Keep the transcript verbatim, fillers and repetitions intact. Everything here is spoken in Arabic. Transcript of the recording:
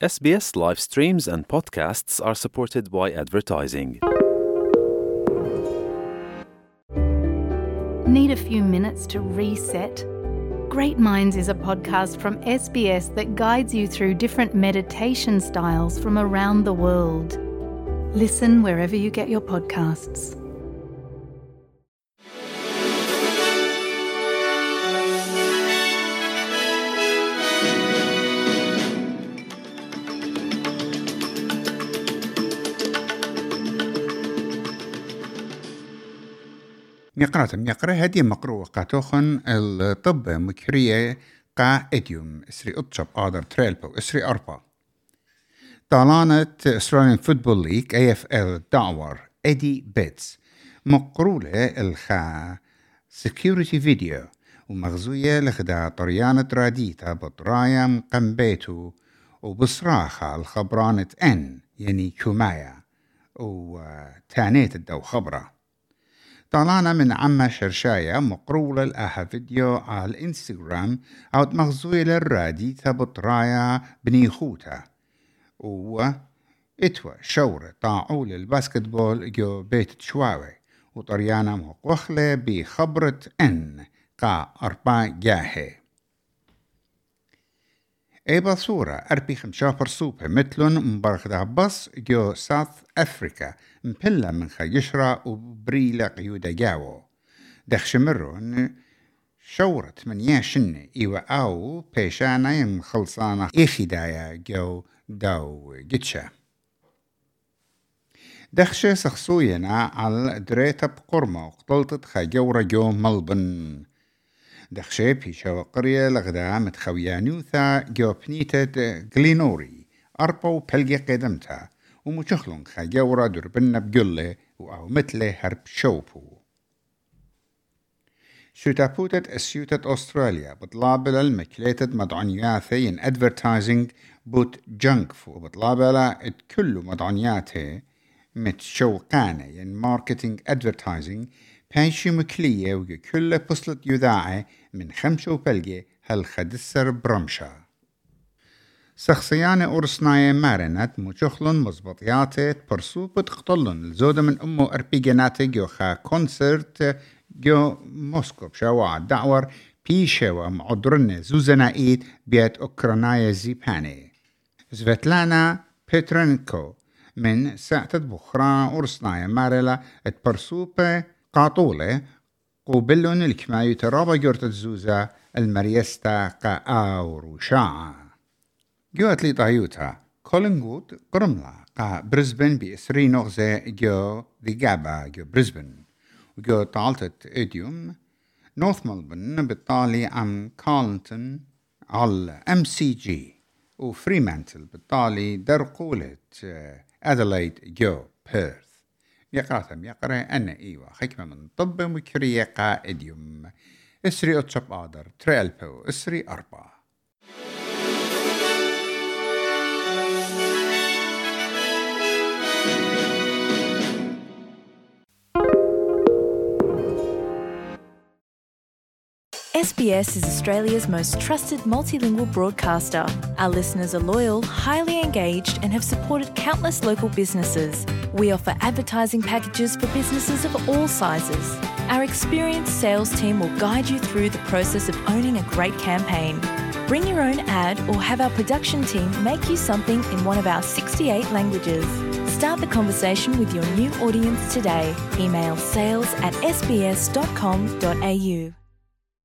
S B S live streams and podcasts are supported by advertising. Need a few minutes to reset? Great Minds is a podcast from S B S that guides you through different meditation styles from around the world. Listen wherever you get your podcasts. مقرأة مقرأة هدي مقروة قاتوخن الطب مكرية قا إديوم إسري أطشب آدر تريلبو إسري أربا طالانة Australian Football League A F L دعور إدي بيتس مقرولة الخا security فيديو ومغزوية لخدا طريانة راديتا بطرايا مقنبيتو وبصراخة الخبرانة إن يعني كومايا وتانيت الدو خبرة طالعنا من عما شرشاية مقرولة الآها فيديو على الانستغرام عود مغزوية للرادي تبطرايا بنيخوتا و اتوى شورة طاعو للباسكتبول جو بيت تشواوي وطريانا مقوخلة بخبرة ان قا أربع جاهي ايبا صورة أربي خمشافر صوبة مثلن مبارخدها بص جو ساوث أفريكا مبلا من خيشرة وبريلة قيودة جاوو دخشمرون شورة من ياشنة إيوة أو بيشانا يمخلصانا إيخدايا جو داو جتشا دخشة سخصوينا على دريتا بقرمة وقتلت خجورة جو ملبن دخشي بيشا قرية لغدا متخويانوثا جو بنيتة غلينوري أربو بلغي قدمتها ومشخلون خجورة دربنا بجلة وأو مثل هرب شوبو شوتابوتة اسيوتة أستراليا بطلابة المكليتة مدعنياثي ين ادفرتايزنج بوت جنكفو بطلابة كل مدعنياثي متشوقانة ين ماركتينج ادفرتايزنج بانشي مكلية وكل بصلة يذاعة من خمسة وبلغي هالخدسر برمشا سخصيانة أورسناية مارنت مشخلن مزبطياتي برسو بتقتلن الزودة من أمو أربيجاناتي جو خا كونسرت جو موسكو بشاوع الدعور بيشاوة معدرن زوزنائيت بيت أوكرانايا زيباني سفيتلانا بيترنكو من ساعة بخرا أورسناية مارلا اتبرسوبة قاطولة قوبلون الكمايو ترابا جورت الزوزة المريستا قاء وروشاعة جوات لي طايوتا كولينغوود قرملا قا بريسبن بإسري نغزة جو ذي جابا جو بريسبن وجو طالتت إديوم نورث ملبن بالطالي عم كارلتون على ام سي جي وفريمانتل بالطالي درقولة أدلايد جو بيرث يقرأتم يقرأ أنا إيوة حكمة من طب مكرية قا إديوم إسري أتشب آدر تريلبو إسري أربعة S B S is Australia's most trusted multilingual broadcaster. Our listeners are loyal, highly engaged, and have supported countless local businesses. We offer advertising packages for businesses of all sizes. Our experienced sales team will guide you through the process of owning a great campaign. Bring your own ad or have our production team make you something in one of our sixty-eight languages. Start the conversation with your new audience today. Email sales at s b s dot com dot a u.